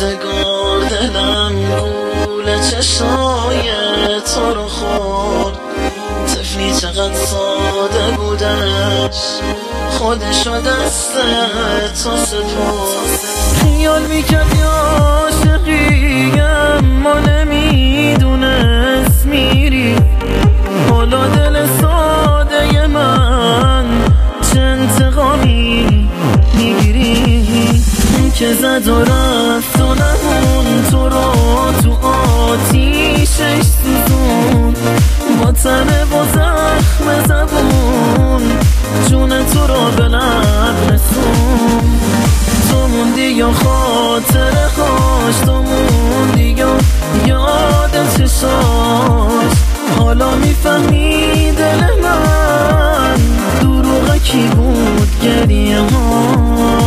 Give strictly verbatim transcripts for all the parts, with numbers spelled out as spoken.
روزگار دلم گول چشای تو رو خورد. طفلی چقدر ساده بودش، خودشو دست تو سپرد. خیال میکرد یا عاشقی اما نمیدونست میری. حالا دل ساده من چه انتقامی میگیری؟ که زد و رفت و نمون تو رو تو آتیشش سوزون. با تنه و زخم زبون جون تو رو به لب رسون. تو موندی یا خاطره هاش، تو موندی یا یاد چشاش. حالا میفهمی دل من دروغه کی بود گریه ها.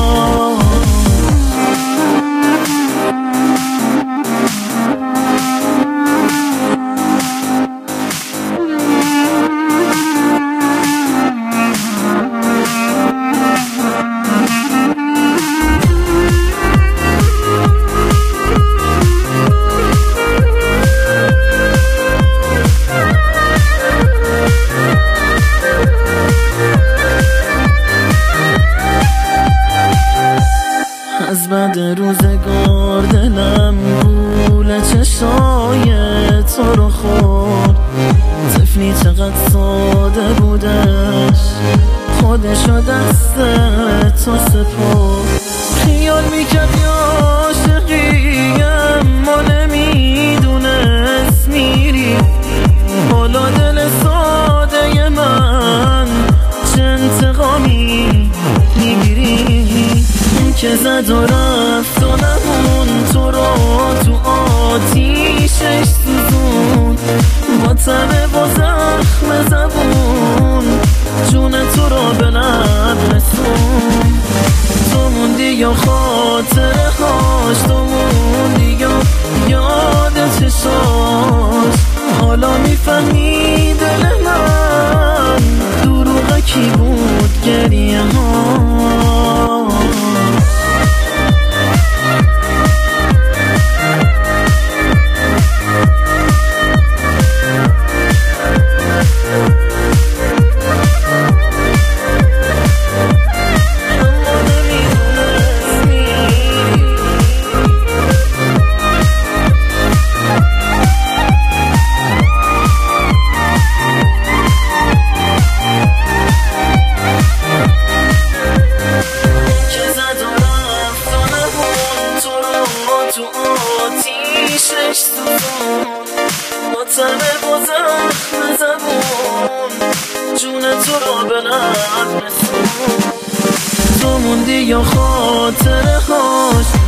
از بعد روزگار دلم گول چشای تو رو خورد. طفلی چقدر ساده بودش، خودشو دست تو سپرد. خیال میکرد یا عاشقی اما نمیدونست میری. حالا دل ساده من چه انتقامی میگیری؟ که زد و رفت و نمون تو رو تو آتیشش سوزون. با تنه و زخم زبون جون تو رو به لب رسون. تو موندی یا خاطره هاش، تو موندی یا یاد چشاش. حالا میفهمی دل من دروغه کی بود گریه ها. تو آتیشش سوزون. با تنه و زخم زبون جون تو رو به لب رسون. تو موندی یا خاطره هاش،